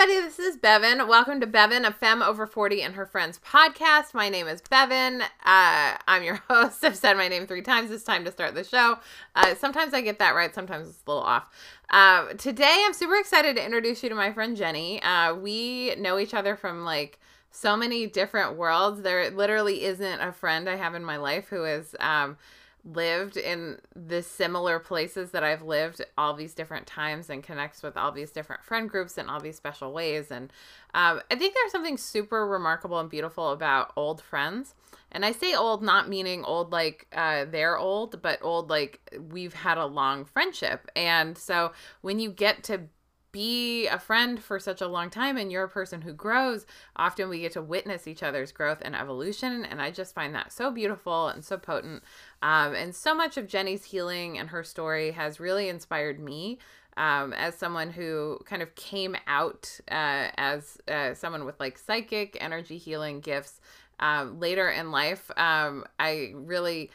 everybody, this is Bevan. Welcome to Bevan, a femme over 40 and her friends podcast. My name is Bevan. I'm your host. I've said my name 3 times this time to start the show. Sometimes I get that right, sometimes it's a little off. Today, I'm super excited to introduce you to my friend Jenny. We know each other from like so many different worlds. There literally isn't a friend I have in my life who is lived in the similar places that I've lived all these different times and connects with all these different friend groups in all these special ways. And I think there's something super remarkable and beautiful about old friends. And I say old, not meaning old like they're old, but old like we've had a long friendship. And so when you get to be a friend for such a long time and you're a person who grows, often we get to witness each other's growth and evolution. And I just find that so beautiful and so potent. And so much of Jenny's healing and her story has really inspired me as someone who kind of came out as someone with like psychic energy healing gifts later in life. I really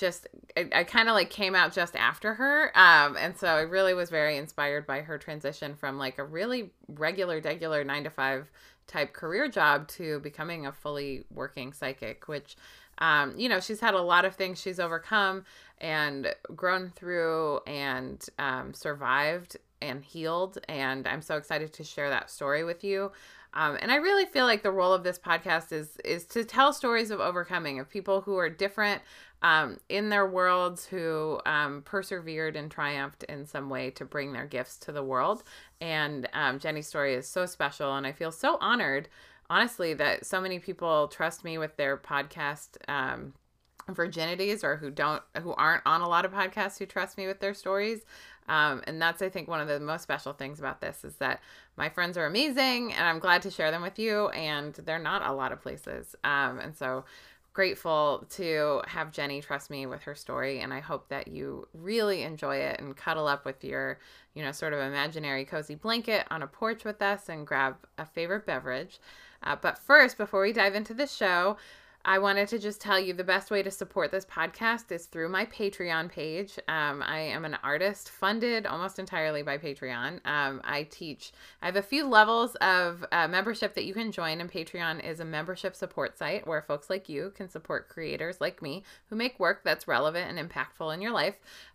I kind of like came out just after her. And so I really was very inspired by her transition from like a really regular 9-to-5 type career job to becoming a fully working psychic, which, she's had a lot of things she's overcome and grown through and survived and healed. And I'm so excited to share that story with you. And I really feel like the role of this podcast is to tell stories of overcoming, of people who are different in their worlds, who persevered and triumphed in some way to bring their gifts to the world. And Jenny's story is so special, and I feel so honored, honestly, that so many people trust me with their podcast virginities, or who aren't on a lot of podcasts, who trust me with their stories. And that's, I think, one of the most special things about this is that my friends are amazing and I'm glad to share them with you, and they're not a lot of places. And so grateful to have Jenny trust me with her story. And I hope that you really enjoy it and cuddle up with your, sort of imaginary cozy blanket on a porch with us and grab a favorite beverage. But first, before we dive into the show, I wanted to just tell you the best way to support this podcast is through my Patreon page. I am an artist funded almost entirely by Patreon. I have a few levels of membership that you can join, and Patreon is a membership support site where folks like you can support creators like me who make work that's relevant and impactful in your life.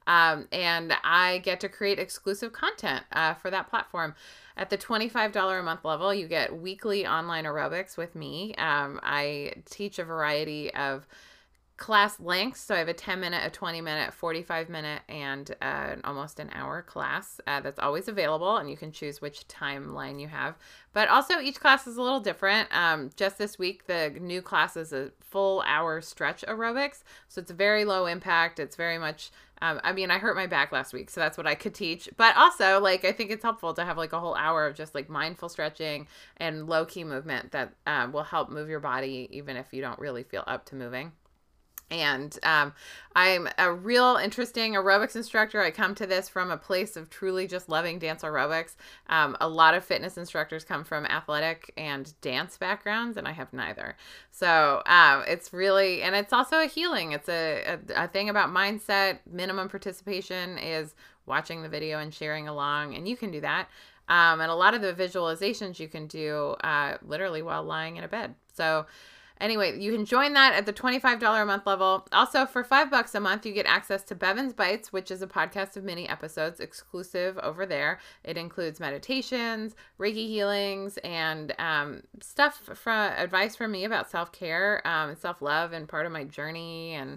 And I get to create exclusive content for that platform. At the $25 a month level, you get weekly online aerobics with me. I teach a variety of class lengths. So I have a 10-minute, a 20-minute, 45-minute, and almost an hour class that's always available, and you can choose which timeline you have. But also each class is a little different. Just this week, the new class is a full hour stretch aerobics. So it's very low impact. It's very much I hurt my back last week, so that's what I could teach. But also, I think it's helpful to have a whole hour of just mindful stretching and low key movement that will help move your body, even if you don't really feel up to moving. And I'm a real interesting aerobics instructor. I come to this from a place of truly just loving dance aerobics. A lot of fitness instructors come from athletic and dance backgrounds, and I have neither. So it's really, and it's also a healing. It's a thing about mindset. Minimum participation is watching the video and sharing along, and you can do that. And a lot of the visualizations you can do literally while lying in a bed. So anyway, you can join that at the $25 a month level. Also, for $5 a month, you get access to Bevan's Bites, which is a podcast of mini episodes exclusive over there. It includes meditations, Reiki healings, and advice from me about self-care and self-love and part of my journey, and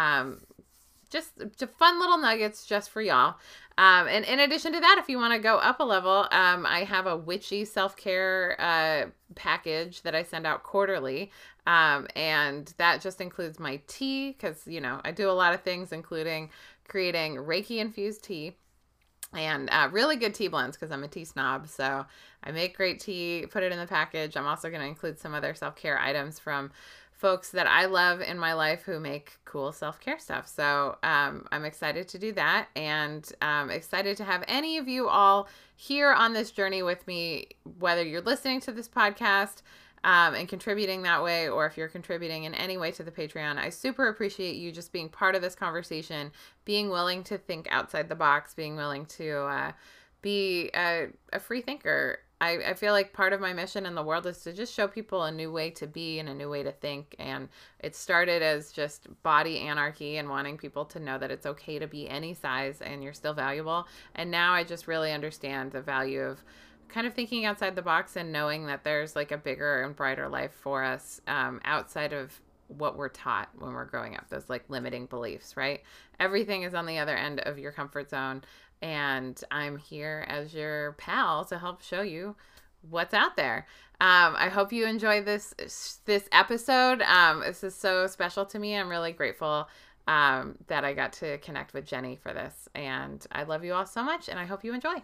just fun little nuggets just for y'all. And in addition to that, if you want to go up a level, I have a witchy self-care package that I send out quarterly. And that just includes my tea, because, I do a lot of things, including creating Reiki infused tea and really good tea blends, because I'm a tea snob. So I make great tea, put it in the package. I'm also going to include some other self-care items from folks that I love in my life who make cool self-care stuff. So I'm excited to do that, and excited to have any of you all here on this journey with me, whether you're listening to this podcast and contributing that way, or if you're contributing in any way to the Patreon. I super appreciate you just being part of this conversation, being willing to think outside the box, being willing to be a free thinker I feel like part of my mission in the world is to just show people a new way to be and a new way to think. And it started as just body anarchy and wanting people to know that it's okay to be any size and you're still valuable. And now I just really understand the value of kind of thinking outside the box and knowing that there's like a bigger and brighter life for us, outside of what we're taught when we're growing up, those like limiting beliefs, right? Everything is on the other end of your comfort zone. And I'm here as your pal to help show you what's out there. I hope you enjoy this episode. This is so special to me. I'm really grateful that I got to connect with Jenny for this. And I love you all so much, and I hope you enjoy.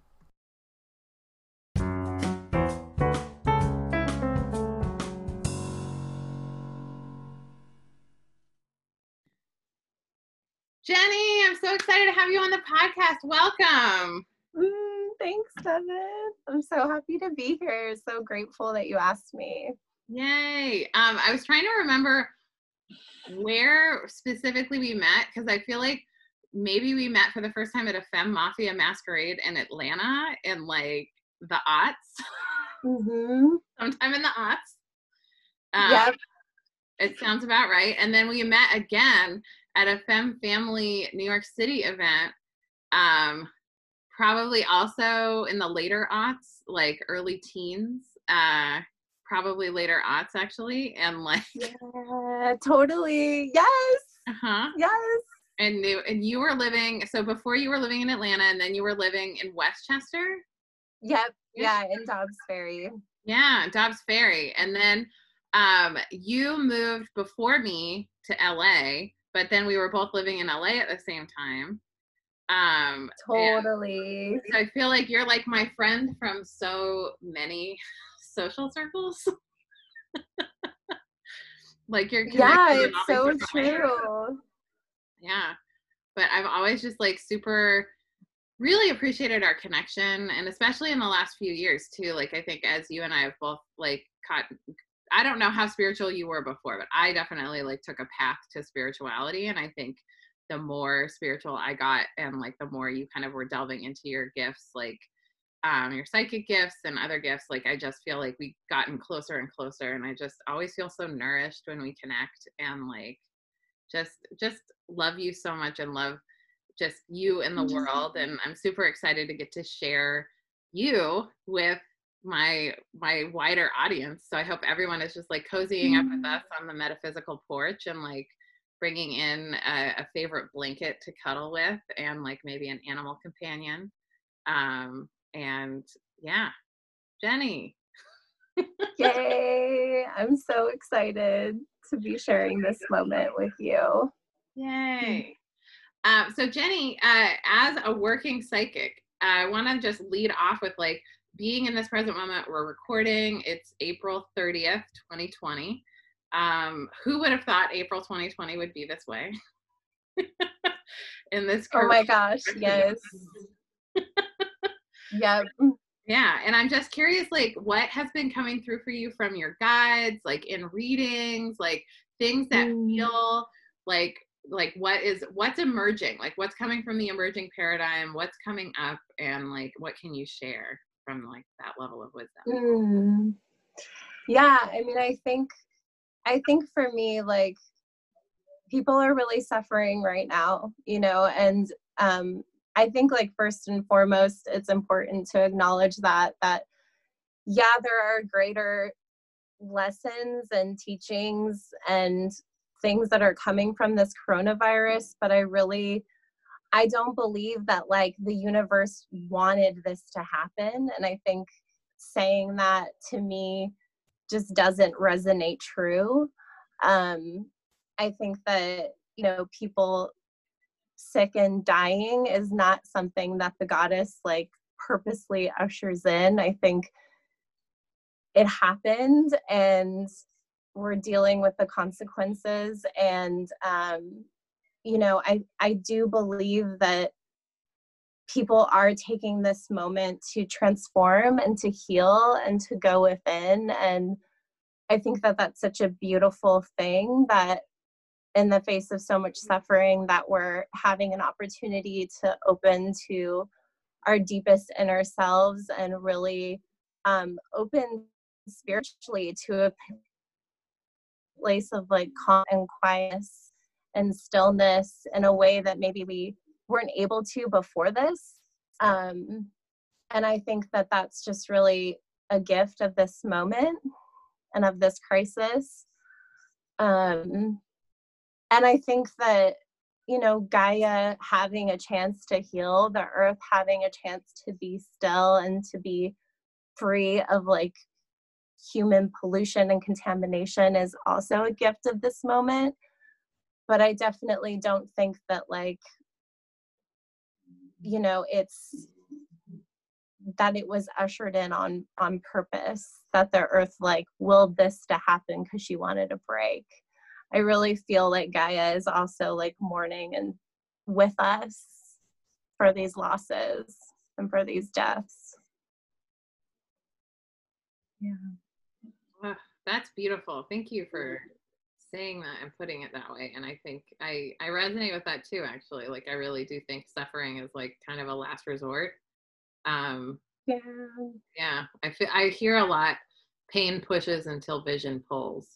Jenny, I'm so excited to have you on the podcast. Welcome. Thanks, Devin. I'm so happy to be here. So grateful that you asked me. Yay. I was trying to remember where specifically we met, because I feel like maybe we met for the first time at a Femme Mafia masquerade in Atlanta in like the aughts. Sometime in the aughts. Yep. It sounds about right. And then we met again at a Femme Family New York City event, probably also in the later aughts, like early teens, probably later aughts actually. And like, yeah, totally. Yes. Yes. And you were living, so before you were living in Atlanta, and then you were living in Westchester? Yep. Yeah, in Dobbs Ferry. Yeah, Dobbs Ferry. And then you moved before me to LA, but then we were both living in LA at the same time. Totally. So I feel like you're like my friend from so many social circles. Like you're connected. Yeah, it's so true. Yeah. But I've always just like really appreciated our connection, and especially in the last few years too. Like I think as you and I have both like I don't know how spiritual you were before, but I definitely like took a path to spirituality. And I think the more spiritual I got, and like the more you kind of were delving into your gifts, like your psychic gifts and other gifts, like I just feel like we've gotten closer and closer. And I just always feel so nourished when we connect, and like just love you so much, and love just you in the world. And I'm super excited to get to share you with my wider audience. So I hope everyone is just like cozying up with us on the metaphysical porch, and like bringing in a favorite blanket to cuddle with, and like maybe an animal companion. And yeah, Jenny. Yay. I'm so excited to be sharing this moment with you. Yay. So Jenny, as a working psychic, I want to just lead off with like being in this present moment. We're recording. It's April 30th, 2020. Who would have thought April 2020 would be this way? In this. Oh my gosh, yes. Yep. Yeah, and I'm just curious, like, what has been coming through for you from your guides, like in readings, like things that feel like what's emerging, like what's coming from the emerging paradigm, what's coming up, and like what can you share from like that level of wisdom? Yeah, I mean, I think for me, like, people are really suffering right now, and I think like first and foremost, it's important to acknowledge that yeah, there are greater lessons and teachings and things that are coming from this coronavirus, but I don't believe that like the universe wanted this to happen. And I think saying that to me just doesn't resonate true. I think that, people sick and dying is not something that the goddess like purposely ushers in. I think it happened, and we're dealing with the consequences. And, I do believe that people are taking this moment to transform and to heal and to go within. And I think that that's such a beautiful thing, that in the face of so much suffering, that we're having an opportunity to open to our deepest inner selves and really open spiritually to a place of like calm and quietness and stillness in a way that maybe we weren't able to before this. And I think that that's just really a gift of this moment and of this crisis. And I think that, you know, Gaia having a chance to heal, the earth having a chance to be still and to be free of like human pollution and contamination is also a gift of this moment. But I definitely don't think that, like, you know, it's that it was ushered in on purpose, that the earth like willed this to happen because she wanted a break. I really feel like Gaia is also like mourning and with us for these losses and for these deaths. Yeah. Oh, that's beautiful. Thank you for saying that and putting it that way. And I think I resonate with that too, actually. Like, I really do think suffering is like kind of a last resort. Yeah. Yeah, I hear a lot, pain pushes until vision pulls.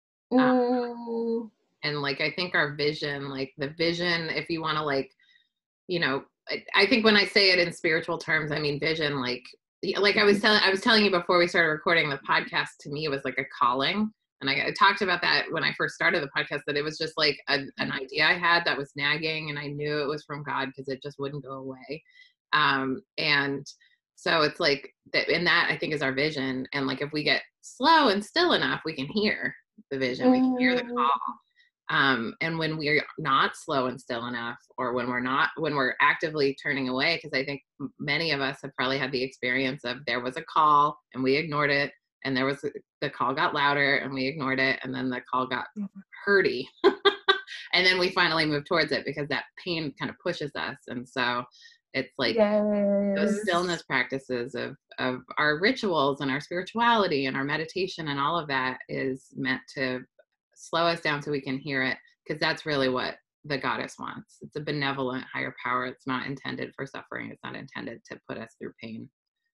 And like, I think our vision, like the vision, if you want to like, you know, I think when I say it in spiritual terms, I mean vision, like I was telling you before we started recording the podcast, to me, it was like a calling. And I talked about that when I first started the podcast, that it was just like an idea I had that was nagging, and I knew it was from God because it just wouldn't go away. And so it's like that, and that I think is our vision. And like, if we get slow and still enough, we can hear the vision, we can hear the call. And when we're not slow and still enough, or when we're actively turning away, because I think many of us have probably had the experience of there was a call and we ignored it, and the call got louder and we ignored it, and then the call got hurty. And then we finally move towards it because that pain kind of pushes us. And so it's like those stillness practices of our rituals and our spirituality and our meditation and all of that is meant to slow us down so we can hear it, because that's really what the goddess wants. It's a benevolent higher power. It's not intended for suffering. It's not intended to put us through pain.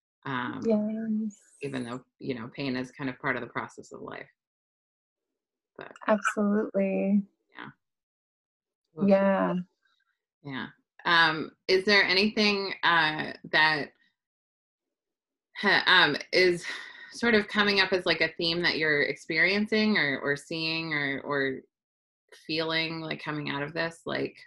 Even though, you know, pain is kind of part of the process of life. But absolutely. Yeah. Is there anything that is sort of coming up as like a theme that you're experiencing or seeing or feeling like coming out of this? Like,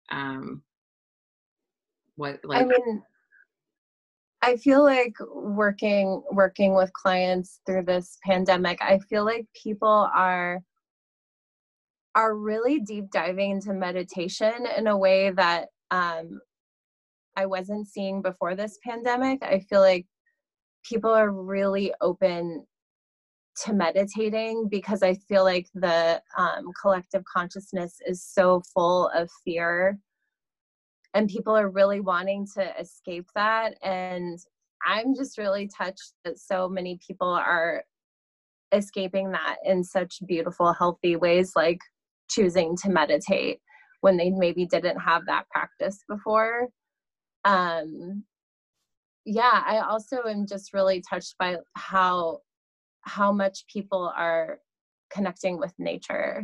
what, like, I mean, I feel like working with clients through this pandemic, I feel like people are really deep diving into meditation in a way that I wasn't seeing before this pandemic. I feel like people are really open to meditating because I feel like the collective consciousness is so full of fear, and people are really wanting to escape that. And I'm just really touched that so many people are escaping that in such beautiful, healthy ways, like choosing to meditate when they maybe didn't have that practice before. Yeah, I also am just really touched by how much people are connecting with nature.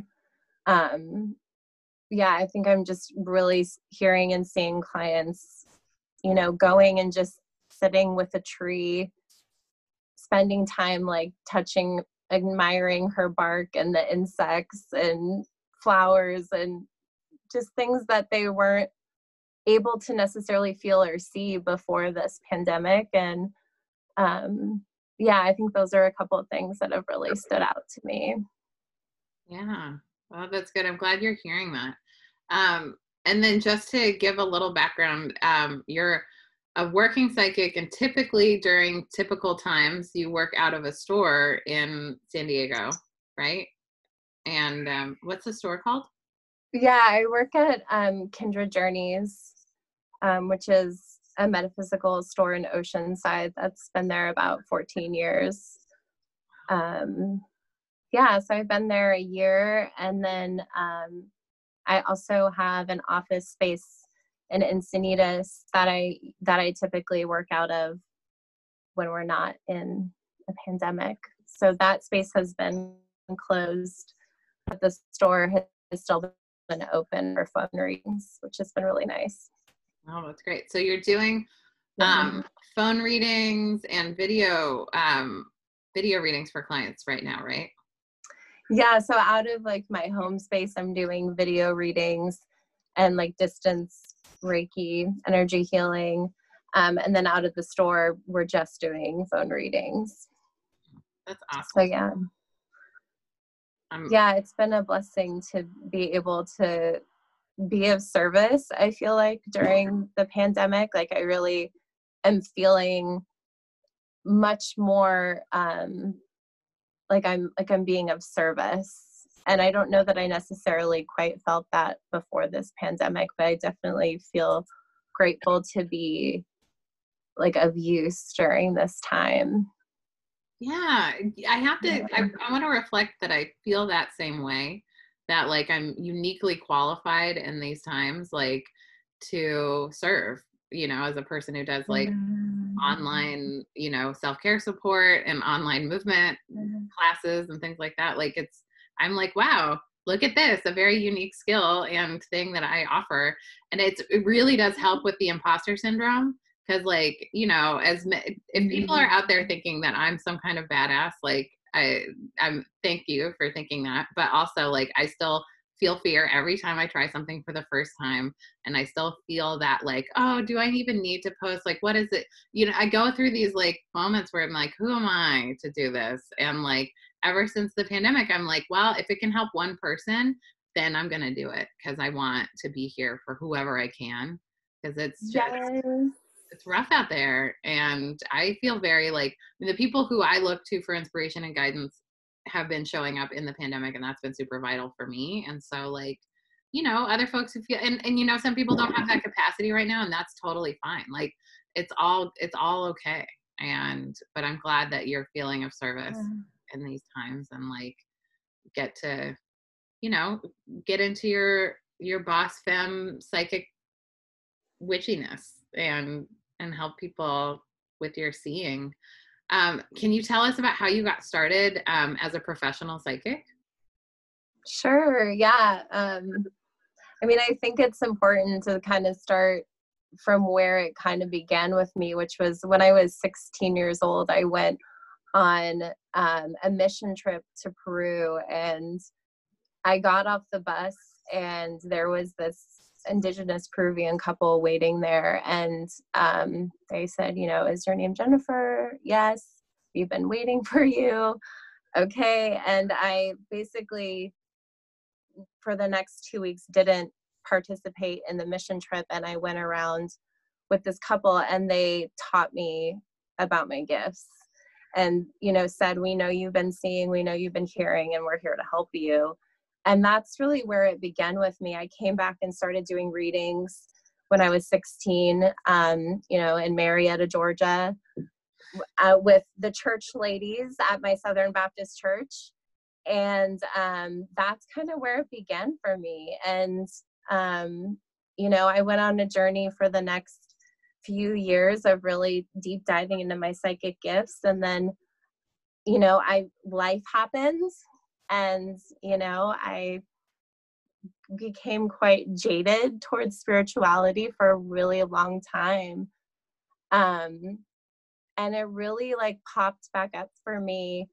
Yeah, I think I'm just really hearing and seeing clients, you know, going and just sitting with a tree, spending time like touching, admiring her bark and the insects and flowers and just things that they weren't able to necessarily feel or see before this pandemic. And yeah, I think those are a couple of things that have really stood out to me. Yeah, well, that's good. I'm glad you're hearing that. And then just to give a little background, you're a working psychic, and typically during typical times, you work out of a store in San Diego, right? And what's the store called? Yeah, I work at Kindred Journeys, which is a metaphysical store in Oceanside that's been there about 14 years. Yeah, so I've been there a year, and then I also have an office space in Encinitas that I typically work out of. when we're not in a pandemic. So that space has been closed, but the store has still been open for phone readings, which has been really nice. Oh, that's great. So you're doing phone readings and video readings for clients right now, right? Yeah, so out of like my home space, I'm doing video readings and like distance Reiki, energy healing. And then out of the store, we're just doing phone readings. That's awesome. So yeah. Yeah, it's been a blessing to be able to be of service. I feel like during the pandemic, like I really am feeling much more like I'm being of service. And I don't know that I necessarily quite felt that before this pandemic, but I definitely feel grateful to be like of use during this time. Yeah, I have to, I want to reflect that I feel that same way, that like I'm uniquely qualified in these times, like to serve, you know, as a person who does like online, you know, self-care support and online movement classes and things like that. Like I'm like, wow, look at this, a very unique skill and thing that I offer. And it really does help with the imposter syndrome. Cause like, you know, if people are out there thinking that I'm some kind of badass, like I'm thank you for thinking that, but also like, I still feel fear every time I try something for the first time. And I still feel that like, oh, do I even need to post? Like, what is it? You know, I go through these like moments where I'm like, who am I to do this? And like, ever since the pandemic, I'm like, well, if it can help one person, then I'm going to do it. Cause I want to be here for whoever I can. Cause it's just, it's rough out there. And I feel very like, I mean, the people who I look to for inspiration and guidance have been showing up in the pandemic, and that's been super vital for me. And so like, you know, other folks who feel, and you know, some people don't have that capacity right now, and that's totally fine. Like it's all okay. But I'm glad that you're feeling of service in these times and like get to, you know, get into your boss femme psychic witchiness and help people with your seeing. Can you tell us about how you got started as a professional psychic? Sure. Yeah. I mean, I think it's important to kind of start from where it kind of began with me, which was when I was 16 years old. I went on a mission trip to Peru, and I got off the bus, and there was this indigenous Peruvian couple waiting there, and they said, you know, is your name Jennifer? Yes. We've been waiting for you. Okay. And I basically, for the next 2 weeks, didn't participate in the mission trip, and I went around with this couple, and they taught me about my gifts and, you know, said, we know you've been seeing, we know you've been hearing, and we're here to help you. And that's really where it began with me. I came back and started doing readings when I was 16, you know, in Marietta, Georgia, with the church ladies at my Southern Baptist church. And that's kind of where it began for me. And, you know, I went on a journey for the next few years of really deep diving into my psychic gifts. And then, you know, life happened, and, you know, I became quite jaded towards spirituality for a really long time. And it really like popped back up for me,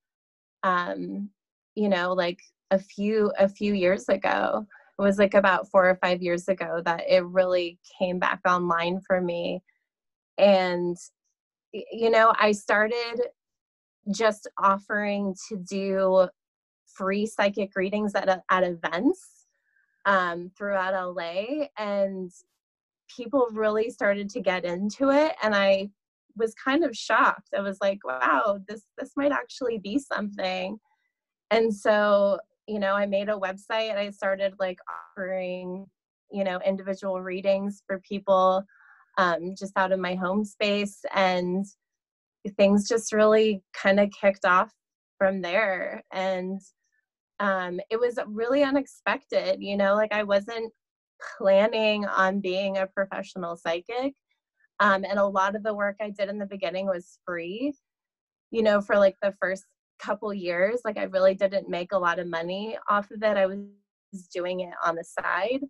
you know, like a few years ago. It was like about 4 or 5 years ago that it really came back online for me. And, you know, I started just offering to do free psychic readings at events throughout LA, and people really started to get into it. And I was kind of shocked. I was like, wow, this might actually be something. And so, you know, I made a website. I started like offering, you know, individual readings for people just out of my home space. And things just really kind of kicked off from there. And it was really unexpected, you know, like I wasn't planning on being a professional psychic. And a lot of the work I did in the beginning was free, you know, for like the first couple years. Like I really didn't make a lot of money off of it. I was doing it on the side.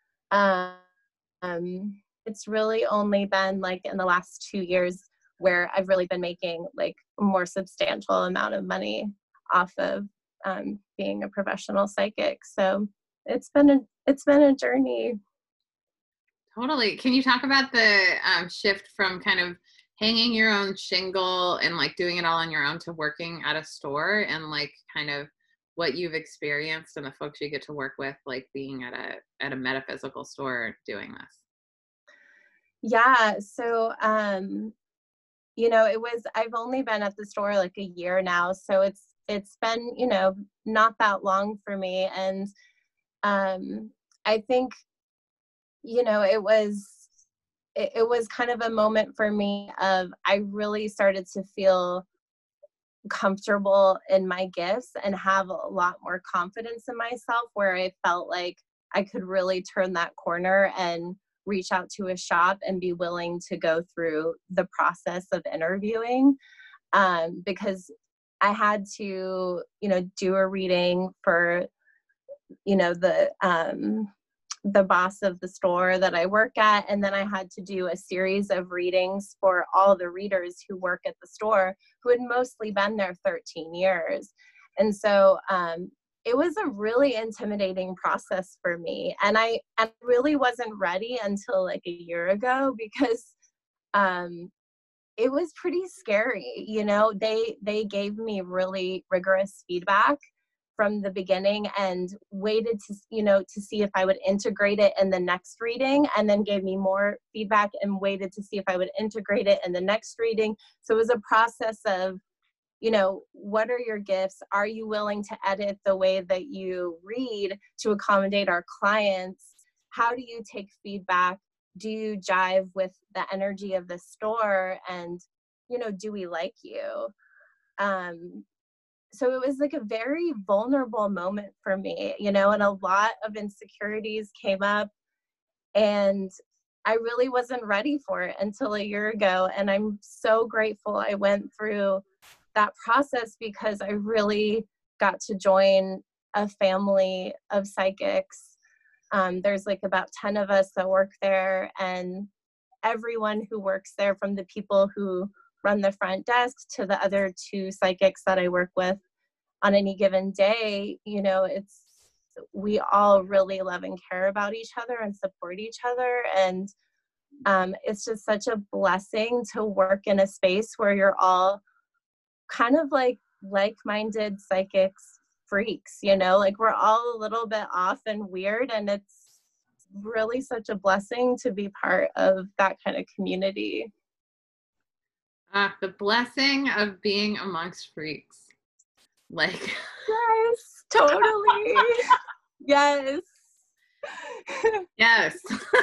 It's really only been like in the last 2 years where I've really been making like a more substantial amount of money off of being a professional psychic. So it's been a journey. Totally. Can you talk about the shift from kind of hanging your own shingle and like doing it all on your own to working at a store, and like kind of what you've experienced and the folks you get to work with, like being at a metaphysical store doing this? Yeah. So you know, I've only been at the store like a year now, so it's been, you know, not that long for me. And I think, you know, it was kind of a moment for me of I really started to feel comfortable in my gifts and have a lot more confidence in myself, where I felt like I could really turn that corner and reach out to a shop and be willing to go through the process of interviewing, because I had to, you know, do a reading for, you know, the boss of the store that I work at. And then I had to do a series of readings for all the readers who work at the store who had mostly been there 13 years. And so it was a really intimidating process for me. And I really wasn't ready until like a year ago, because it was pretty scary. You know, they gave me really rigorous feedback from the beginning and waited to, you know, to see if I would integrate it in the next reading, and then gave me more feedback and waited to see if I would integrate it in the next reading. So it was a process of, you know, what are your gifts? Are you willing to edit the way that you read to accommodate our clients? How do you take feedback? Do you jive with the energy of the store? And, you know, do we like you? So it was like a very vulnerable moment for me, you know, and a lot of insecurities came up, and I really wasn't ready for it until a year ago. And I'm so grateful I went through that process, because I really got to join a family of psychics. There's like about 10 of us that work there, and everyone who works there, from the people who run the front desk to the other two psychics that I work with on any given day, you know, we all really love and care about each other and support each other. And it's just such a blessing to work in a space where you're all kind of like-minded psychics freaks, you know, like we're all a little bit off and weird, and it's really such a blessing to be part of that kind of community. The blessing of being amongst freaks. Like, Yes, totally. Yes. yes.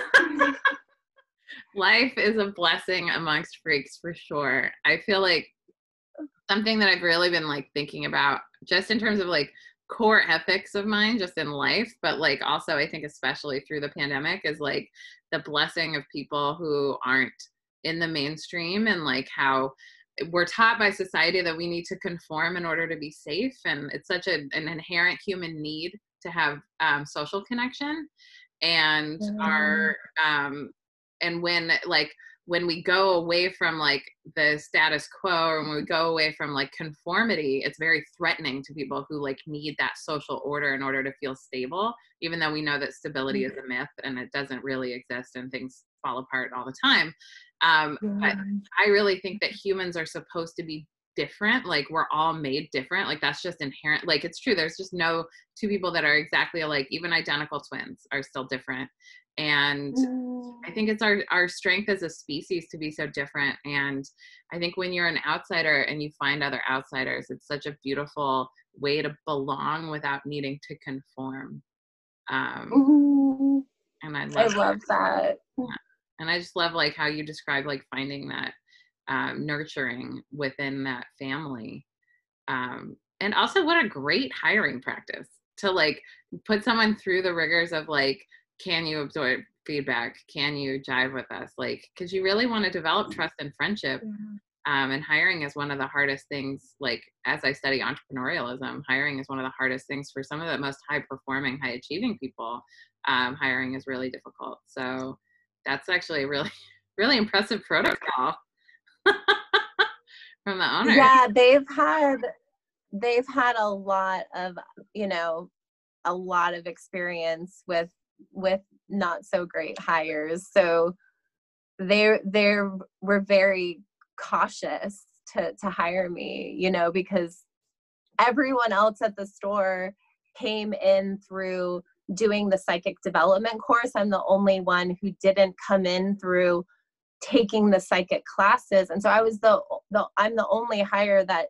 Life is a blessing amongst freaks for sure. I feel like something that I've really been like thinking about, just in terms of like core ethics of mine just in life, but like also I think especially through the pandemic, is like the blessing of people who aren't in the mainstream, and like how we're taught by society that we need to conform in order to be safe, and it's such an inherent human need to have social connection. And our and when we go away from like the status quo, or when we go away from like conformity, it's very threatening to people who like need that social order in order to feel stable, even though we know that stability is a myth and it doesn't really exist and things fall apart all the time. But I really think that humans are supposed to be different. Like we're all made different. Like that's just inherent. Like it's true. There's just no two people that are exactly alike. Even identical twins are still different. And I think it's our strength as a species to be so different. And I think when you're an outsider and you find other outsiders, it's such a beautiful way to belong without needing to conform. And I love that. Yeah. And I just love like how you describe like finding that nurturing within that family. And also what a great hiring practice to like put someone through the rigors of like, can you absorb feedback can you jive with us? Like, because you really want to develop trust and friendship. And hiring is one of the hardest things. Like, as I study entrepreneurialism, hiring is one of the hardest things for some of the most high performing, high achieving people. Hiring is really difficult. So that's actually a really, really impressive protocol from the owner. Yeah, they've had a lot of, you know, a lot of experience with not so great hires. So they were very cautious to hire me, you know, because everyone else at the store came in through doing the psychic development course. I'm the only one who didn't come in through taking the psychic classes. And so I was I'm the only hire that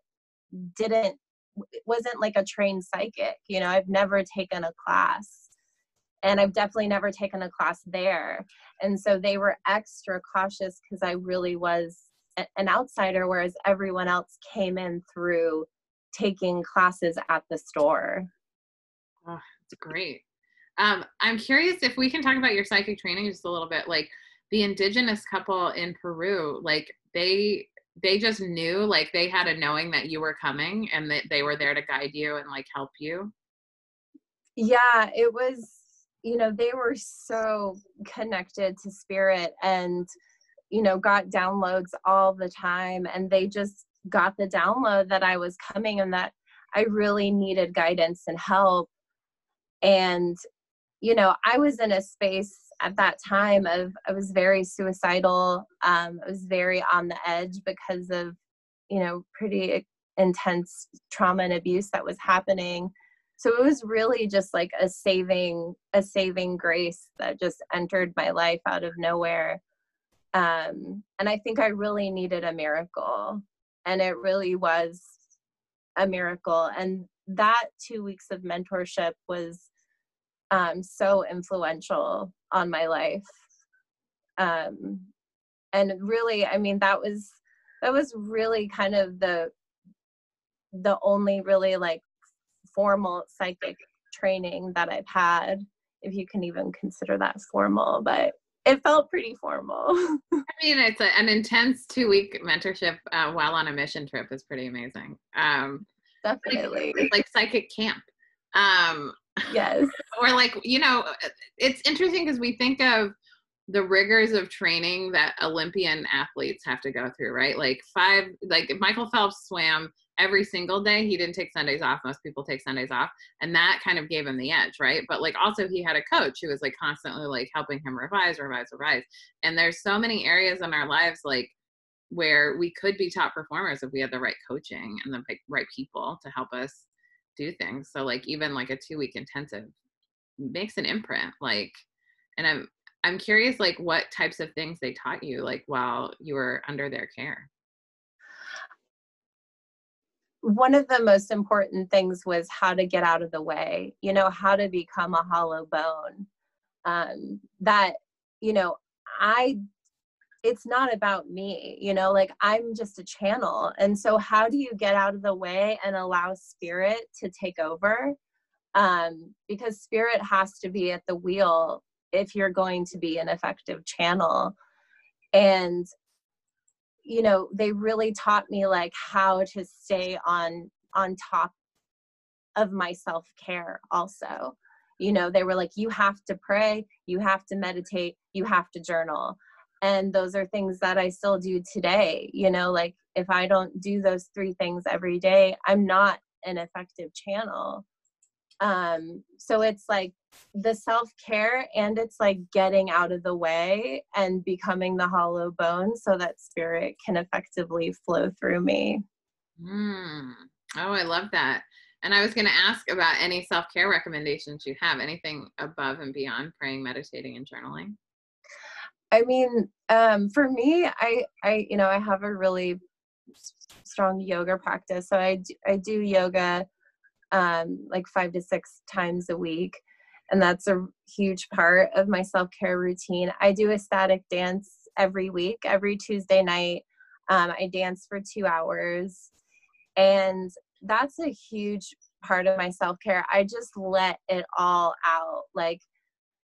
wasn't like a trained psychic. You know, I've never taken a class, and I've definitely never taken a class there. And so they were extra cautious because I really was an outsider, whereas everyone else came in through taking classes at the store. Oh, that's great. I'm curious if we can talk about your psychic training just a little bit. Like, the indigenous couple in Peru, like they just knew, like they had a knowing that you were coming and that they were there to guide you and like help you. Yeah, it was, you know, they were so connected to spirit and, you know, got downloads all the time. And they just got the download that I was coming and that I really needed guidance and help. And, you know, I was in a space at that time I was very suicidal. I was very on the edge because of, you know, pretty intense trauma and abuse that was happening. So it was really just like a saving grace that just entered my life out of nowhere. And I think I really needed a miracle, and it really was a miracle. And that 2 weeks of mentorship was so influential on my life. And really, I mean, that was really kind of the only really like formal psychic training that I've had, if you can even consider that formal, but it felt pretty formal. I mean, it's an intense 2-week mentorship while on a mission trip is pretty amazing. Definitely. Like psychic camp. Yes. Or like, you know, it's interesting because we think of the rigors of training that Olympian athletes have to go through, right? Like Michael Phelps swam every single day. He didn't take Sundays off. Most people take Sundays off. And that kind of gave him the edge, right? But like also he had a coach who was like constantly like helping him revise. And there's so many areas in our lives like where we could be top performers if we had the right coaching and the right people to help us do things. So like even like a 2-week intensive makes an imprint. Like, and I'm curious like what types of things they taught you like while you were under their care. One of the most important things was how to get out of the way, you know, how to become a hollow bone. That, you know, it's not about me, you know, like I'm just a channel. And so how do you get out of the way and allow spirit to take over? Because spirit has to be at the wheel if you're going to be an effective channel. And, you know, they really taught me like how to stay on top of my self-care also. You know, they were like, you have to pray, you have to meditate, you have to journal. And those are things that I still do today. You know, like if I don't do those 3 things every day, I'm not an effective channel. So it's like the self-care, and it's like getting out of the way and becoming the hollow bone so that spirit can effectively flow through me. Oh, I love that. And I was going to ask about any self-care recommendations you have, anything above and beyond praying, meditating, and journaling. I mean, for me, I you know, I have a really strong yoga practice. So I do yoga like 5 to 6 times a week. And that's a huge part of my self-care routine. I do ecstatic dance every week, every Tuesday night. I dance for 2 hours. And that's a huge part of my self-care. I just let it all out. Like,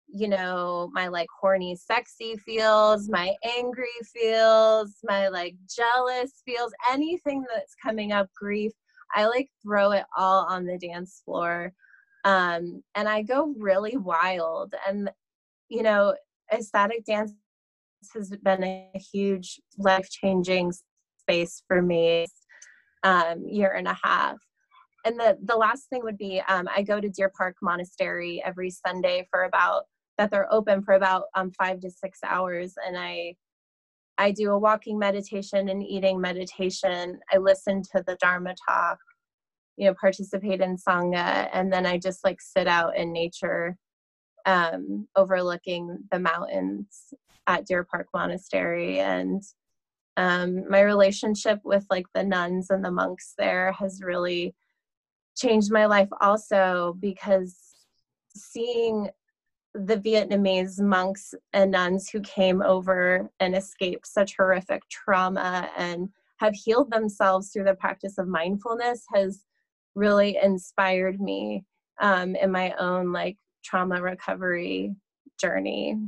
you know, my like horny, sexy feels, my angry feels, my like jealous feels, anything that's coming up, grief, I like throw it all on the dance floor. And I go really wild. And, you know, ecstatic dance has been a huge life-changing space for me, year and a half. And the last thing would be, I go to Deer Park Monastery every Sunday that they're open for about 5 to 6 hours. And I do a walking meditation and eating meditation. I listen to the Dharma talk, you know, participate in Sangha, and then I just like sit out in nature, overlooking the mountains at Deer Park Monastery. And my relationship with like the nuns and the monks there has really changed my life also, because seeing the Vietnamese monks and nuns who came over and escaped such horrific trauma and have healed themselves through the practice of mindfulness has really inspired me, in my own like trauma recovery journey.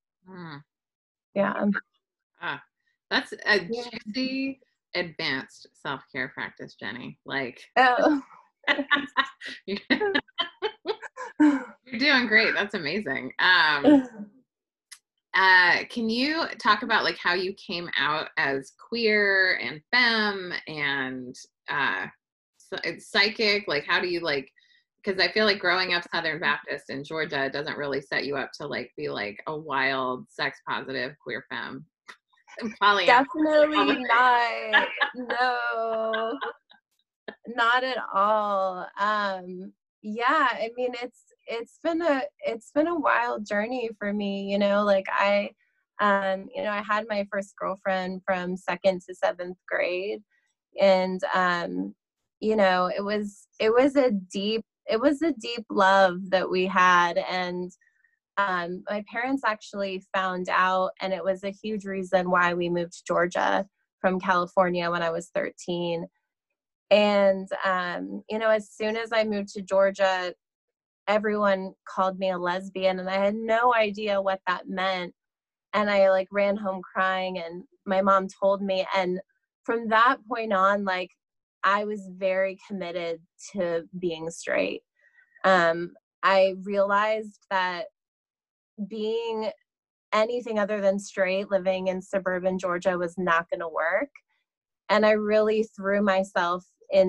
Yeah. That's a juicy, advanced self-care practice, Jenny. Like, Oh. you're doing great. That's amazing. Can you talk about like how you came out as queer and femme and psychic? Like, how do you like, because I feel like growing up Southern Baptist in Georgia doesn't really set you up to like be like a wild, sex positive queer femme. Definitely not. No, not at all. Yeah, I mean, it's been a wild journey for me, you know, like you know, I had my first girlfriend from 2nd to 7th grade, and you know, it was a deep love that we had. And my parents actually found out, and it was a huge reason why we moved to Georgia from California when I was 13. And, you know, as soon as I moved to Georgia, everyone called me a lesbian, and I had no idea what that meant. And I like ran home crying, and my mom told me. And from that point on, like, I was very committed to being straight. I realized that being anything other than straight, living in suburban Georgia, was not going to work. And I really threw myself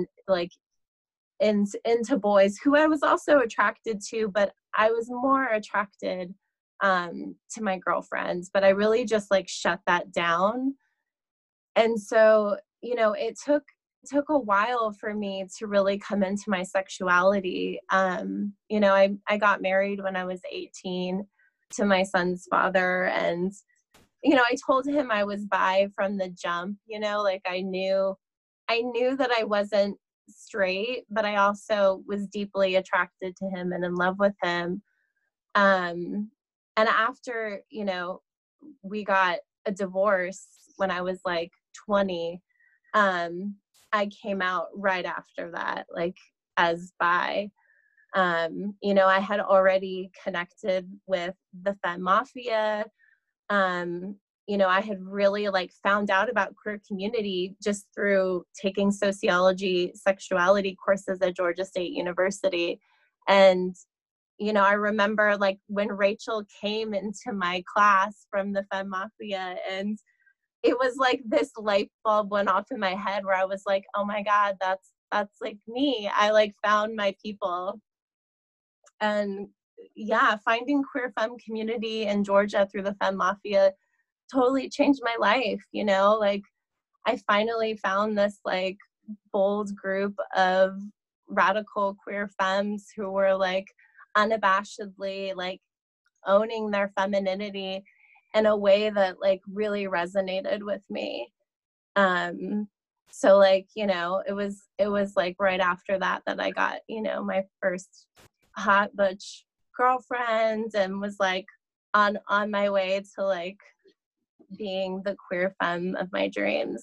into boys who I was also attracted to, but I was more attracted to my girlfriends. But I really just like shut that down. And so, you know, it took a while for me to really come into my sexuality. You know, I got married when I was 18 to my son's father, and you know, I told him I was bi from the jump. You know, like I knew that I wasn't straight, but I also was deeply attracted to him and in love with him. And after, you know, we got a divorce when I was like 20, I came out right after that, like as bi. You know, I had already connected with the Femme Mafia. You know, I had really like found out about queer community just through taking sociology, sexuality courses at Georgia State University. And, you know, I remember like when Rachel came into my class from the Femme Mafia, and it was like this light bulb went off in my head where I was like, oh my God, that's like me. I like found my people. And yeah, finding queer femme community in Georgia through the Femme Mafia totally changed my life. You know, like I finally found this like bold group of radical queer femmes who were like unabashedly like owning their femininity in a way that like really resonated with me. So like, you know, it was like right after that I got, you know, my first hot butch girlfriend, and was like on my way to like being the queer femme of my dreams.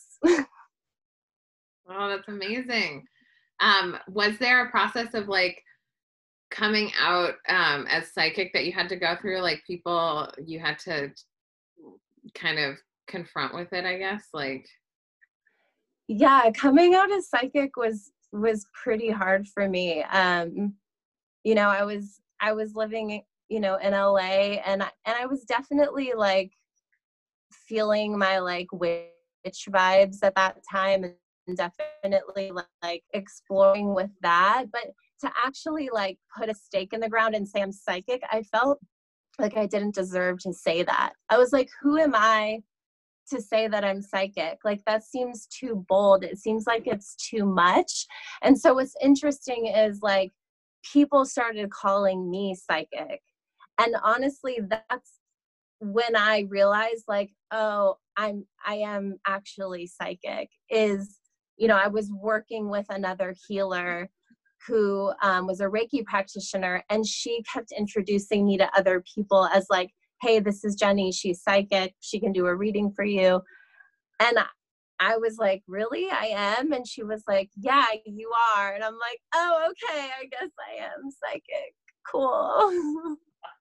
Oh, that's amazing. Was there a process of like coming out as psychic that you had to go through? Like people you had to kind of confront with it, I guess? Like, Yeah, coming out as psychic was pretty hard for me. You know, I was living, you know, in LA, and I was definitely like feeling my like witch vibes at that time, and definitely like exploring with that. But to actually like put a stake in the ground and say I'm psychic, I felt like I didn't deserve to say that. I was like, who am I to say that I'm psychic? Like, that seems too bold. It seems like it's too much. And so what's interesting is like people started calling me psychic. And honestly, that's when I realized like, oh, I am actually psychic. Is, you know, I was working with another healer who was a Reiki practitioner, and she kept introducing me to other people as like, hey, this is Jenny, she's psychic, she can do a reading for you. And I was like, really? I am? And she was like, yeah, you are. And I'm like, oh, okay, I guess I am psychic. Cool.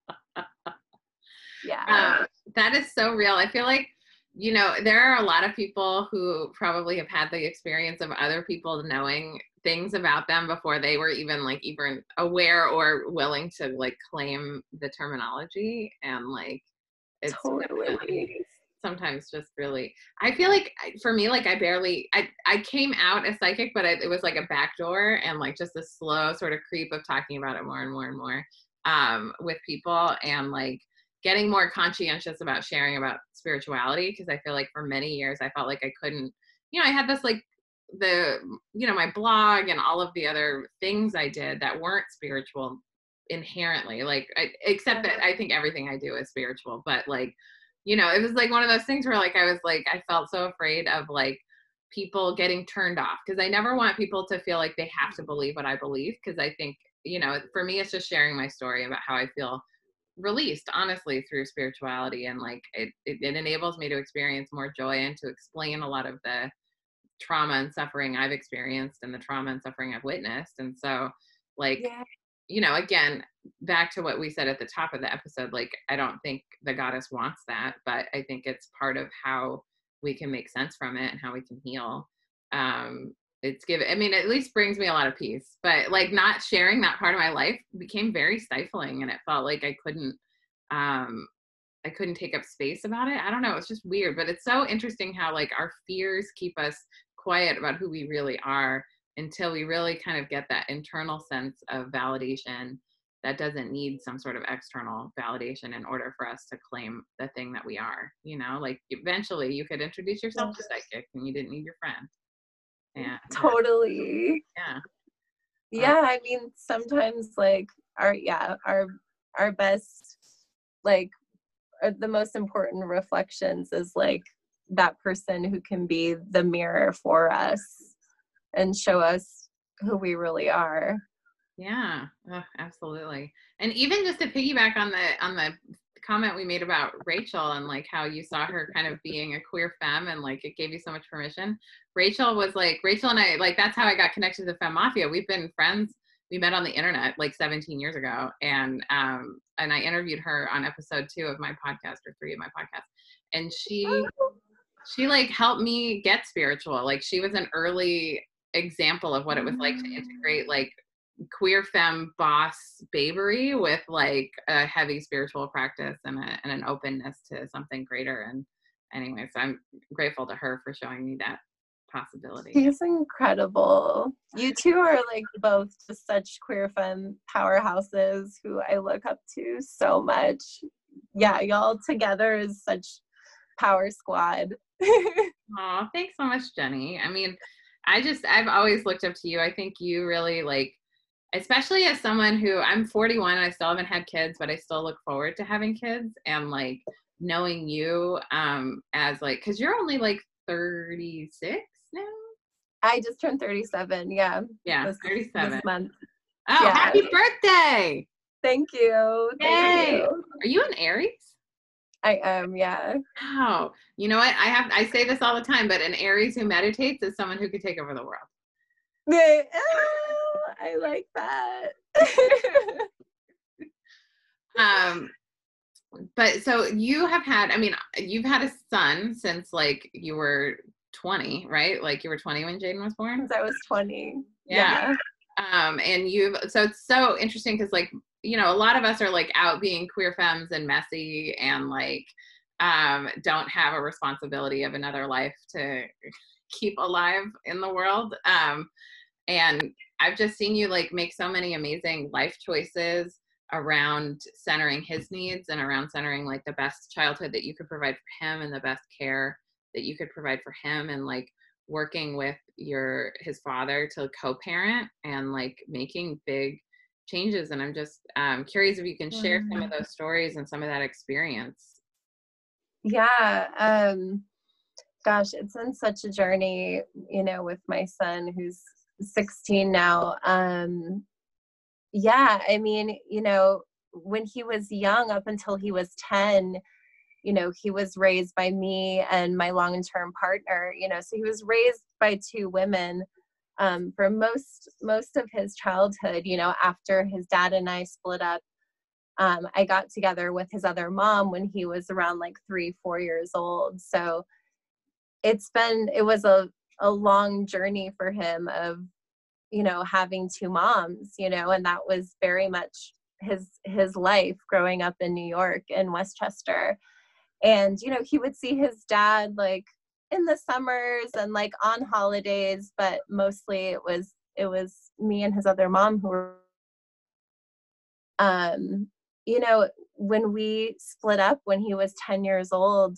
Yeah. that is so real. I feel like, you know, there are a lot of people who probably have had the experience of other people knowing things about them before they were even aware or willing to like claim the terminology. And like, it's Totally. sometimes just really, I feel like for me, like I came out as psychic, but it was like a backdoor and like just a slow sort of creep of talking about it more and more and more with people, and like getting more conscientious about sharing about spirituality, because I feel like for many years I felt like I couldn't, you know, I had this like my blog and all of the other things I did that weren't spiritual inherently, like except that I think everything I do is spiritual, but like, you know, it was like one of those things where like I felt so afraid of like people getting turned off, because I never want people to feel like they have to believe what I believe, because I think, you know, for me it's just sharing my story about how I feel released honestly through spirituality, and like it enables me to experience more joy and to explain a lot of the trauma and suffering I've experienced and the trauma and suffering I've witnessed. And so like, Yeah. you know, again, back to what we said at the top of the episode, like I don't think the goddess wants that, but I think it's part of how we can make sense from it and how we can heal. It's given, I mean, at least brings me a lot of peace, but like not sharing that part of my life became very stifling, and it felt like I couldn't take up space about it. I don't know. It's just weird, but it's so interesting how like our fears keep us quiet about who we really are until we really kind of get that internal sense of validation that doesn't need some sort of external validation in order for us to claim the thing that we are. You know, like eventually you could introduce yourself to psychic and you didn't need your friend. And Totally. yeah. Yeah, I mean, sometimes like our best, like, the most important reflections is like that person who can be the mirror for us and show us who we really are. Yeah, absolutely. And even just to piggyback on the comment we made about Rachel and like how you saw her kind of being a queer femme and like it gave you so much permission. Rachel and I, like that's how I got connected to Femme Mafia. We've been friends. We met on the internet like 17 years ago, and I interviewed her on episode 2 of my podcast, or 3 of my podcast, and she like helped me get spiritual. Like she was an early example of what it was like to integrate like queer femme boss babery with like a heavy spiritual practice and an openness to something greater. And anyway, so I'm grateful to her for showing me that possibility. She's incredible. You two are like both just such queer femme powerhouses who I look up to so much. Yeah, y'all together is such power squad. Oh, thanks so much, Jenny. I mean, I've always looked up to you. I think you really like, especially as someone who, I'm 41 and I still haven't had kids, but I still look forward to having kids, and like knowing you as like, because you're only like 36 now. I just turned 37. Yeah. Yeah, 37 this month. Oh, yeah. Happy birthday! Thank you. Thank Yay! you. Are you an Aries? I am. Yeah. Wow. You know what? I say this all the time, but an Aries who meditates is someone who could take over the world. Oh, I like that. But so you have had, I mean, you've had a son since like you were 20, right? Like you were 20 when Jaden was born? Since I was 20. Yeah. Yeah. And so it's so interesting because like, you know, a lot of us are like out being queer femmes and messy and like, don't have a responsibility of another life to keep alive in the world. And I've just seen you like make so many amazing life choices around centering his needs and around centering like the best childhood that you could provide for him and the best care that you could provide for him, and like working with his father to co-parent and like making big changes. And I'm just curious if you can share some of those stories and some of that experience. Yeah. Gosh, it's been such a journey, you know, with my son who's 16 now. Yeah, I mean, you know, when he was young, up until he was 10, you know, he was raised by me and my long-term partner, you know, so he was raised by two women for most of his childhood. You know, after his dad and I split up, I got together with his other mom when he was around like 3, 4 years old. So it was a long journey for him of, you know, having two moms, you know, and that was very much his life growing up in New York in Westchester. And, you know, he would see his dad like in the summers and like on holidays, but mostly it was me and his other mom who were, you know, when we split up when he was 10 years old,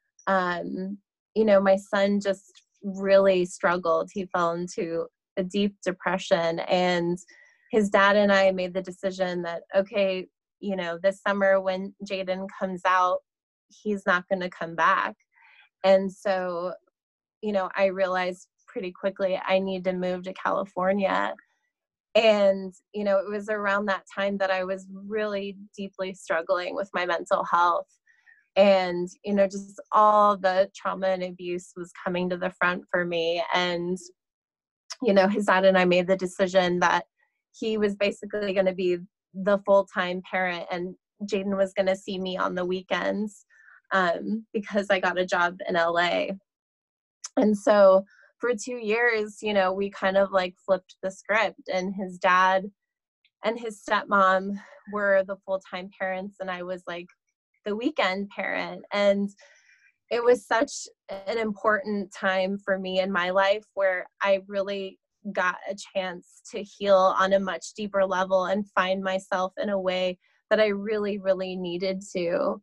you know, my son just really struggled. He fell into a deep depression, and his dad and I made the decision that, okay, you know, this summer when Jaden comes out, he's not going to come back. And so, you know, I realized pretty quickly I need to move to California. And, you know, it was around that time that I was really deeply struggling with my mental health. And, you know, just all the trauma and abuse was coming to the front for me. And, you know, his dad and I made the decision that he was basically going to be the full-time parent, and Jaden was going to see me on the weekends because I got a job in LA. And so for 2 years, you know, we kind of like flipped the script, and his dad and his stepmom were the full-time parents, and I was like the weekend parent. And it was such an important time for me in my life where I really got a chance to heal on a much deeper level and find myself in a way that I really, really needed to.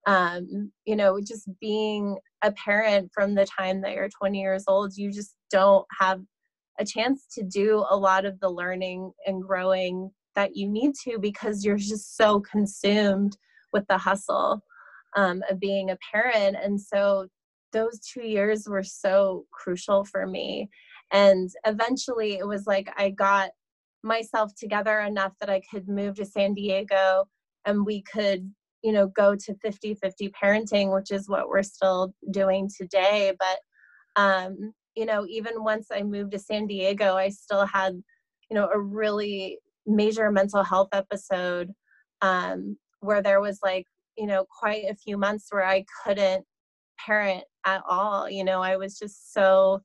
You know, just being a parent from the time that you're 20 years old, you just don't have a chance to do a lot of the learning and growing that you need to, because you're just so consumed with the hustle of being a parent. And so those 2 years were so crucial for me. And eventually it was like I got myself together enough that I could move to San Diego, and we could, you know, go to 50-50 parenting, which is what we're still doing today. But, you know, even once I moved to San Diego, I still had, you know, a really major mental health episode where there was like, you know, quite a few months where I couldn't parent at all. You know, I was just so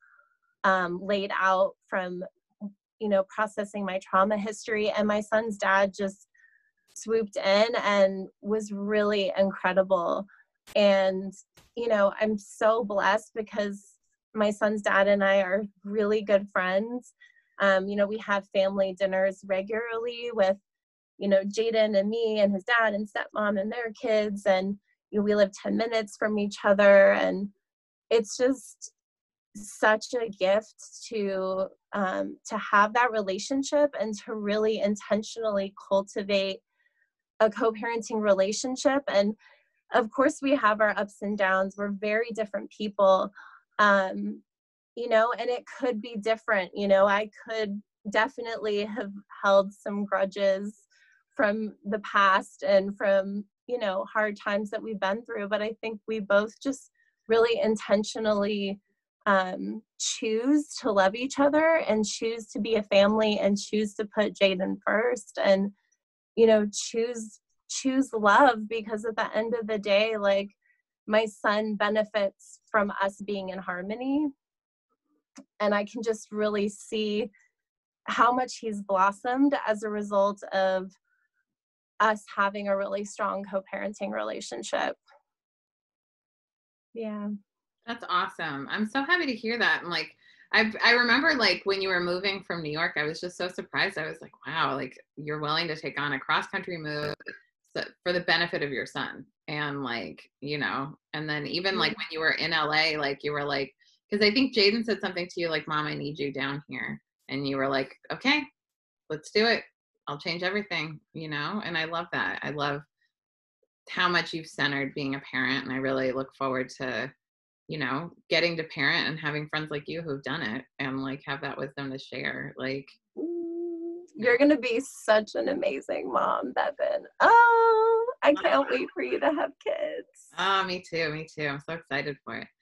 laid out from, you know, processing my trauma history. And my son's dad just swooped in and was really incredible. And, you know, I'm so blessed because my son's dad and I are really good friends. You know, we have family dinners regularly with, you know, Jaden and me and his dad and stepmom and their kids. And, you know, we live 10 minutes from each other. And it's just such a gift to have that relationship and to really intentionally cultivate a co-parenting relationship. And of course we have our ups and downs. We're very different people, you know, and it could be different. You know, I could definitely have held some grudges from the past and from, you know, hard times that we've been through. But I think we both just really intentionally choose to love each other and choose to be a family and choose to put Jaden first and, you know, choose love, because at the end of the day, like, my son benefits from us being in harmony. And I can just really see how much he's blossomed as a result of us having a really strong co-parenting relationship. Yeah. That's awesome. I'm so happy to hear that. And like, I remember like when you were moving from New York, I was just so surprised. I was like, wow, like you're willing to take on a cross country move for the benefit of your son. And like, you know, and then even like when you were in LA, like you were like, because I think Jaden said something to you like, Mom, I need you down here. And you were like, okay, let's do it. I'll change everything, you know? And I love that. I love how much you've centered being a parent. And I really look forward to, you know, getting to parent and having friends like you who've done it and like have that wisdom to share. Like, you're gonna be such an amazing mom, Bevan. Oh, I can't wait for you to have kids. Oh, me too. Me too. I'm so excited for it.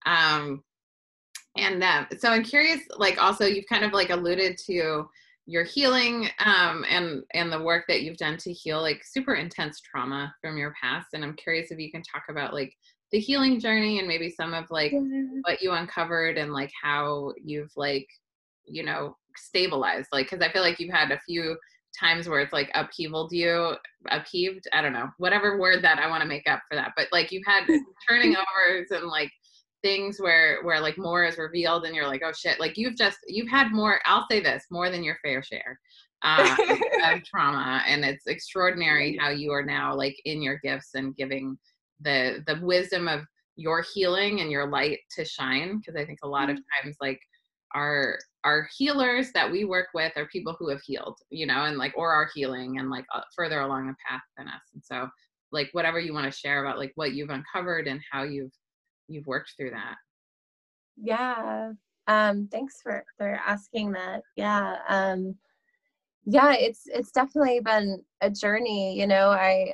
And so I'm curious, like also you've kind of like alluded to your healing and the work that you've done to heal like super intense trauma from your past. And I'm curious if you can talk about like the healing journey and maybe some of like what you uncovered and like how you've like, you know, stabilized, like, cause I feel like you've had a few times where it's like upheaved, I don't know, whatever word that I want to make up for that. But like you've had turning overs and like things where like more is revealed and you're like, oh shit, like you've had more, I'll say this, more than your fair share of trauma. And it's extraordinary how you are now like in your gifts and giving the wisdom of your healing and your light to shine. Because I think a lot of times like our healers that we work with are people who have healed, you know, and like, or are healing and like further along the path than us. And so like whatever you want to share about like what you've uncovered and how you've worked through that. Yeah. Thanks for asking that. Yeah. Yeah, it's definitely been a journey, you know.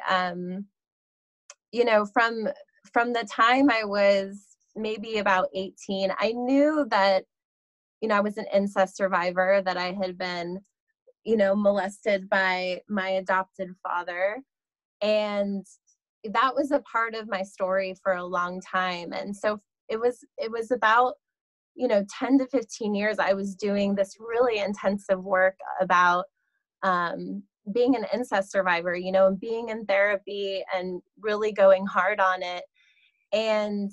You know, from the time I was maybe about 18, I knew that, you know, I was an incest survivor, that I had been, you know, molested by my adopted father. And that was a part of my story for a long time. And so it was about, you know, 10 to 15 years I was doing this really intensive work about being an incest survivor, you know, and being in therapy and really going hard on it. And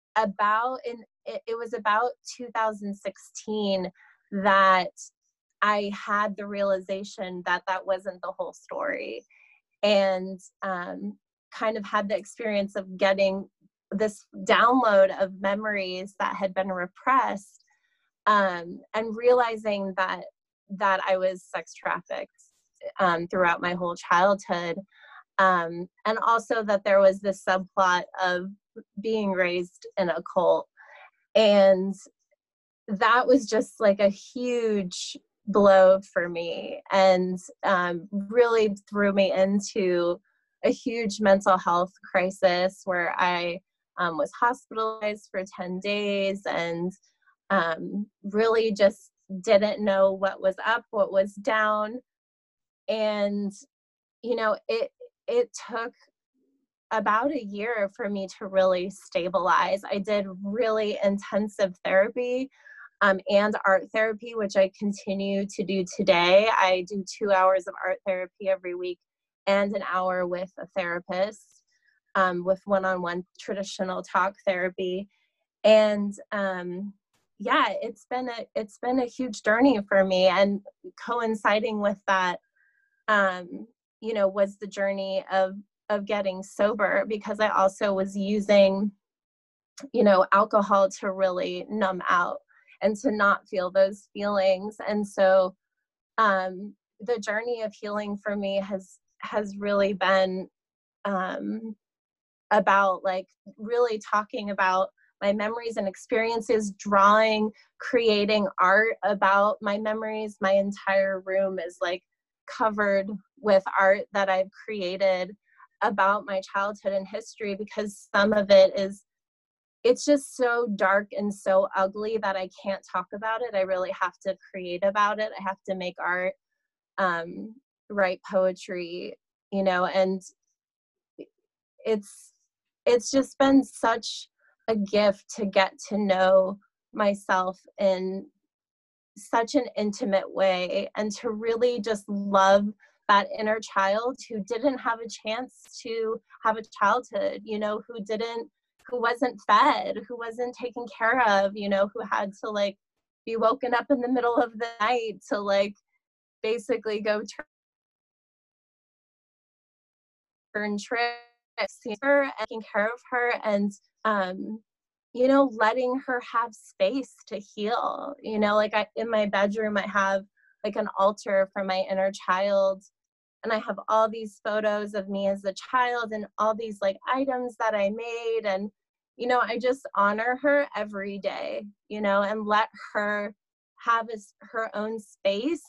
it was about 2016 that I had the realization that that wasn't the whole story, and kind of had the experience of getting this download of memories that had been repressed, and realizing that I was sex trafficked throughout my whole childhood, and also that there was this subplot of being raised in a cult. And that was just like a huge blow for me, and really threw me into a huge mental health crisis where I was hospitalized for 10 days and really just didn't know what was up, what was down. And, you know, it took about a year for me to really stabilize. I did really intensive therapy and art therapy, which I continue to do today. I do 2 hours of art therapy every week and an hour with a therapist, with one-on-one traditional talk therapy. And yeah, it's been a huge journey for me. And coinciding with that, you know, was the journey of getting sober, because I also was using, you know, alcohol to really numb out and to not feel those feelings. And so the journey of healing for me has really been about like really talking about my memories and experiences, drawing, creating art about my memories. My entire room is like covered with art that I've created about my childhood and history, because some of it is it's just so dark and so ugly that I can't talk about it. I really have to create about it. I have to make art, write poetry, you know, and it's it's just been such a gift to get to know myself in such an intimate way and to really just love that inner child who didn't have a chance to have a childhood, you know, who wasn't fed, who wasn't taken care of, you know, who had to like be woken up in the middle of the night to like basically go turn trips, her and taking care of her, and you know, letting her have space to heal. You know, like in my bedroom I have like an altar for my inner child, and I have all these photos of me as a child and all these like items that I made, and you know, I just honor her every day, you know, and let her have her own space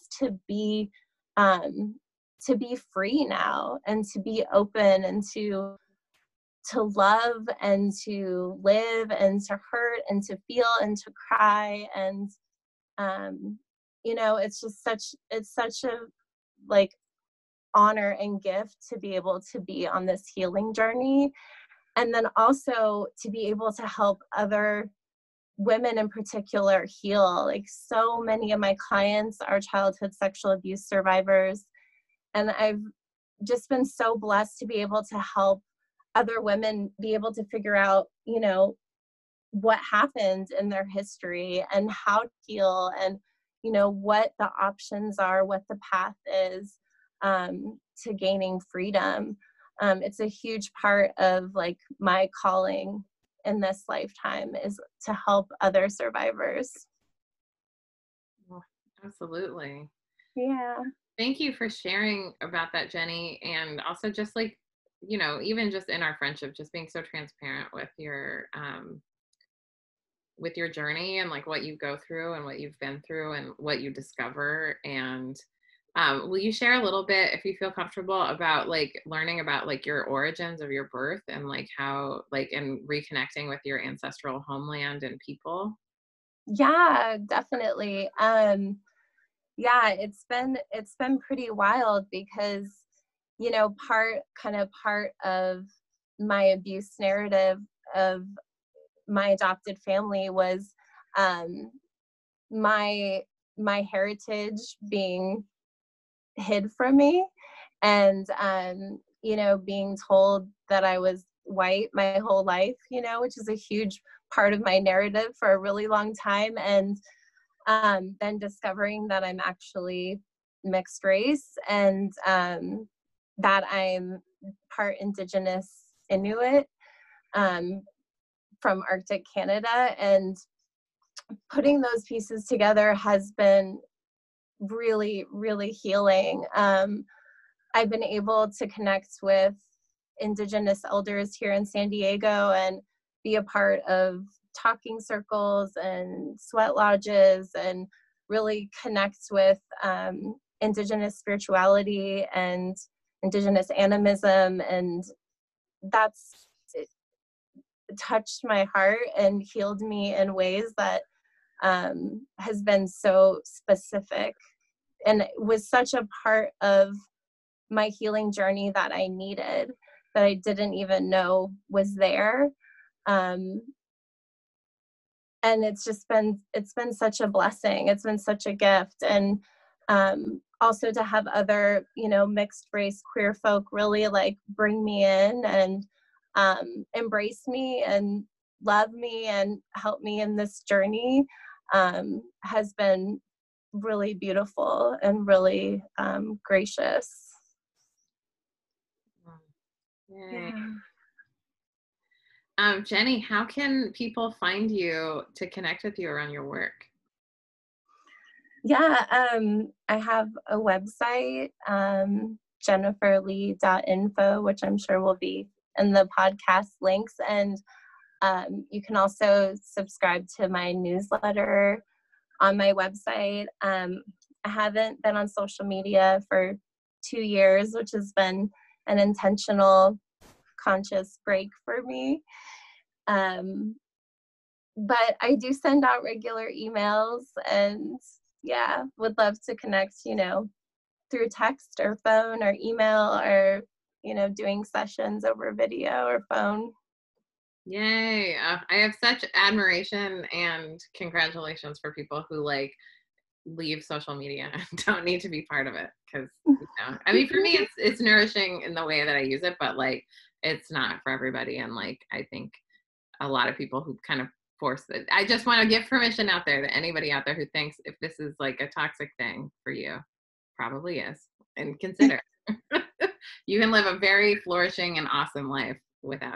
um to be free now and to be open and to love and to live and to hurt and to feel and to cry. And you know, it's such a like honor and gift to be able to be on this healing journey, and then also to be able to help other women in particular heal. Like so many of my clients are childhood sexual abuse survivors, and I've just been so blessed to be able to help other women be able to figure out, you know, what happened in their history and how to heal, and you know, what the options are, what the path is, to gaining freedom. It's a huge part of like my calling in this lifetime, is to help other survivors. Oh, absolutely. Yeah. Thank you for sharing about that, Jenny. And also just like, you know, even just in our friendship, just being so transparent with your journey and like what you go through and what you've been through and what you discover. And will you share a little bit, if you feel comfortable, about like learning about like your origins of your birth and like how like and reconnecting with your ancestral homeland and people? Yeah, definitely. Yeah, it's been pretty wild because, you know, part of my abuse narrative of my adopted family was um my my heritage being hid from me, and you know, being told that I was white my whole life, you know, which is a huge part of my narrative for a really long time, and then discovering that I'm actually mixed race, and that I'm part Indigenous Inuit, um, from Arctic Canada, and putting those pieces together has been really, really healing. I've been able to connect with Indigenous elders here in San Diego and be a part of talking circles and sweat lodges, and really connect with Indigenous spirituality and Indigenous animism. And that's it touched my heart and healed me in ways that has been so specific, and it was such a part of my healing journey that I needed, that I didn't even know was there. Um, and it's been such a blessing. It's been such a gift. And also to have other, you know, mixed race queer folk really like bring me in and embrace me and love me and help me in this journey, has been really beautiful and really gracious. Yay. Yeah. Jenny, how can people find you to connect with you around your work? Yeah, I have a website, jenniferlee.info, which I'm sure will be in the podcast links. And you can also subscribe to my newsletter on my website. I haven't been on social media for 2 years, which has been an intentional, conscious break for me. but I do send out regular emails, and yeah, would love to connect, through text or phone or email, or, doing sessions over video or phone. Yay. I have such admiration and congratulations for people who like leave social media and don't need to be part of it. Cause I mean, for me, it's nourishing in the way that I use it, but like, it's not for everybody. And like, I think a lot of people who kind of force it. I just want to give permission out there to anybody out there who thinks if this is like a toxic thing for you, probably is, and consider. You can live a very flourishing and awesome life without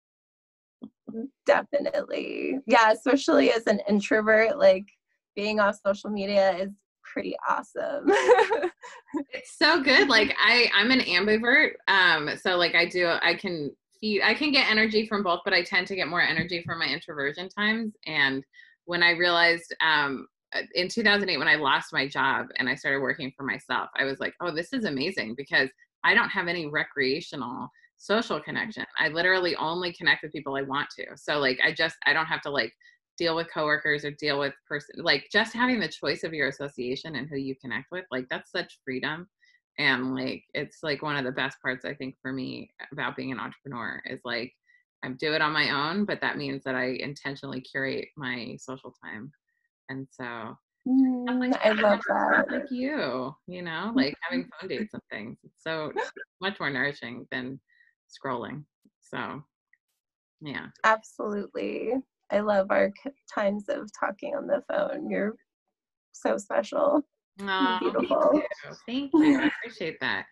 it. Definitely. Yeah, especially as an introvert, like being off social media is pretty awesome. It's so good. Like I'm an ambivert. So like I can get energy from both, but I tend to get more energy from my introversion times. And when I realized in 2008, when I lost my job and I started working for myself, I was like, oh, this is amazing because I don't have any recreational social connection. I literally only connect with people I want to. So like I don't have to like deal with coworkers or deal with like just having the choice of your association and who you connect with, like that's such freedom. And like it's like one of the best parts I think for me about being an entrepreneur is like I do it on my own, but that means that I intentionally curate my social time. And so I love that. like like having phone dates and things, it's so much more nourishing than scrolling. So yeah. Absolutely. I love our times of talking on the phone. You're so special. Oh, Beautiful. thank you. I appreciate that.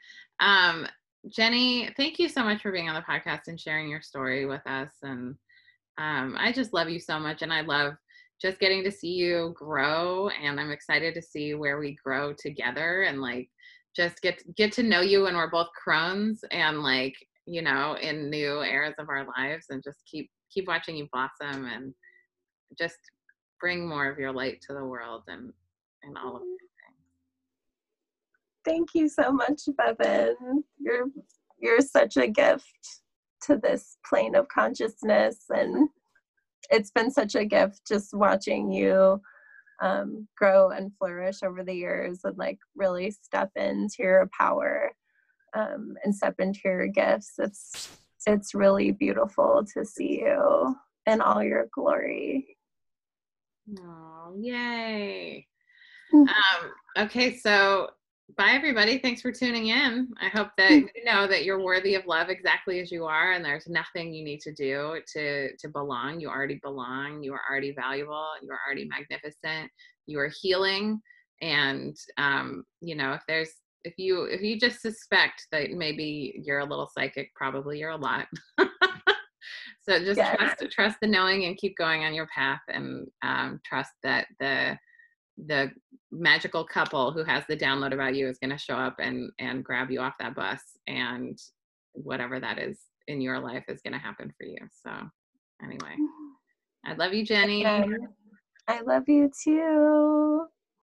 Jenny, thank you so much for being on the podcast and sharing your story with us. And I just love you so much. And I love just getting to see you grow. And I'm excited to see where we grow together and like just get to know you when we're both crones and like, in new eras of our lives and just keep watching you blossom and just bring more of your light to the world and all of it. Thank you so much, Bevan. You're such a gift to this plane of consciousness, and it's been such a gift just watching you grow and flourish over the years and like really step into your power and step into your gifts. It's really beautiful to see you in all your glory. Oh, yay. Okay, so bye everybody. Thanks for tuning in. I hope that you know that you're worthy of love exactly as you are, and there's nothing you need to do to belong. You already belong. You are already valuable. You are already magnificent. You are healing. And if you just suspect that maybe you're a little psychic, probably you're a lot. So just trust the knowing and keep going on your path, and trust that the magical couple who has the download about you is going to show up and grab you off that bus, and whatever that is in your life is going to happen for you. So anyway, I love you, Jenny. I love you too.